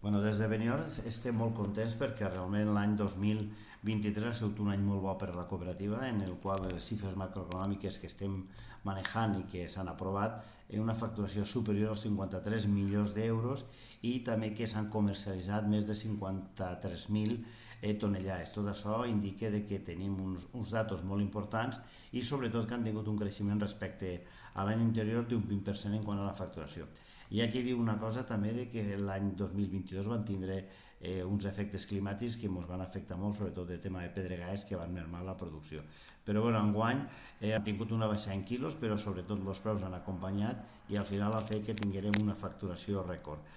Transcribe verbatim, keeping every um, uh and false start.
Bueno, des de Benidorm estem molt contents perquè realment l'any dos mil vint-i-tres ha sigut un any molt bo per a la cooperativa, en el qual les xifres macroeconòmiques que estem manejant i que s'han aprovat en una facturació superior als cinquanta-tres milions d'euros i també que s'han comercialitzat més de cinquanta-tres mil eh, tonellades. Tot això indica de que tenim uns, uns datos molt importants i sobretot que han tingut un creixement respecte a l'any anterior d'un vint per cent en quant a la facturació. I aquí diu una cosa també de que l'any dos mil vint-i-dos van tindre eh, uns efectes climàtics que ens van afectar molt, sobretot de tema de pedregades que van mermar la producció. Però bueno, enguany eh, han tingut una baixada en quilos, però sobretot els preus han acompanyat i al final ha fet que tinguérem una facturació rècord.